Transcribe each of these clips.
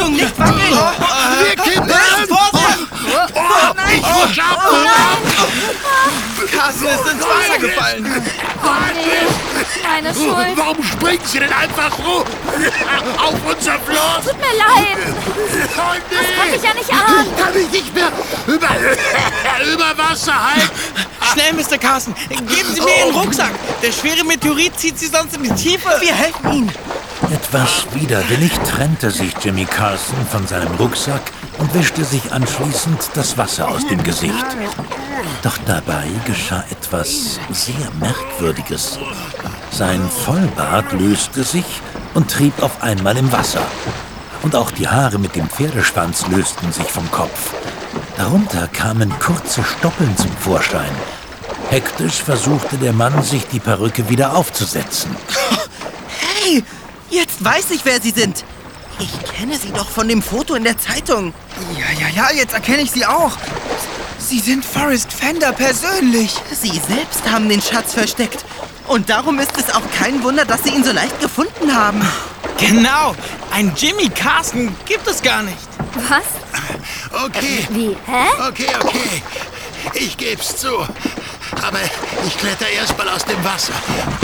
Achtung, nicht wackeln! Wir kippen! Nein! Carsten ist ins Wasser gefallen! Oh nee, meine Schuld. Warum springen Sie denn einfach so auf unser Floß? Tut mir leid. Oh, nee. Das konnte ich ja nicht ahnen. Kann ich nicht mehr über Wasser halten? Schnell, Mr. Carsten, geben Sie mir Ihren Rucksack! Der schwere Meteorit zieht Sie sonst in die Tiefe! Wir helfen Ihnen! Etwas widerwillig trennte sich Jimmy Carson von seinem Rucksack und wischte sich anschließend das Wasser aus dem Gesicht. Doch dabei geschah etwas sehr Merkwürdiges. Sein Vollbart löste sich und trieb auf einmal im Wasser. Und auch die Haare mit dem Pferdeschwanz lösten sich vom Kopf. Darunter kamen kurze Stoppeln zum Vorschein. Hektisch versuchte der Mann, sich die Perücke wieder aufzusetzen. Hey, jetzt weiß ich, wer Sie sind. Ich kenne Sie doch von dem Foto in der Zeitung. Ja, jetzt erkenne ich Sie auch. Sie sind Forrest Fender persönlich. Sie selbst haben den Schatz versteckt. Und darum ist es auch kein Wunder, dass Sie ihn so leicht gefunden haben. Genau, ein Jimmy Carson gibt es gar nicht. Was? Okay. Wie? Hä? Okay. Ich geb's zu. Aber ich kletter erst mal aus dem Wasser.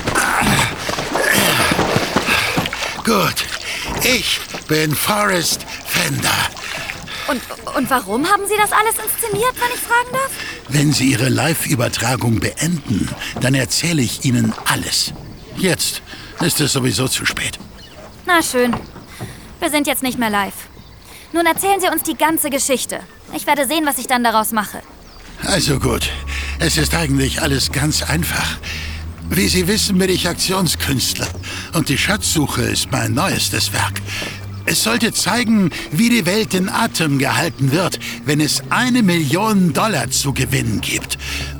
Gut. Ich bin Forrest Fender. Und warum haben Sie das alles inszeniert, wenn ich fragen darf? Wenn Sie Ihre Live-Übertragung beenden, dann erzähle ich Ihnen alles. Jetzt ist es sowieso zu spät. Na schön. Wir sind jetzt nicht mehr live. Nun erzählen Sie uns die ganze Geschichte. Ich werde sehen, was ich dann daraus mache. Also gut, es ist eigentlich alles ganz einfach. Wie Sie wissen, bin ich Aktionskünstler und die Schatzsuche ist mein neuestes Werk. Es sollte zeigen, wie die Welt in Atem gehalten wird, wenn es $1 Million zu gewinnen gibt.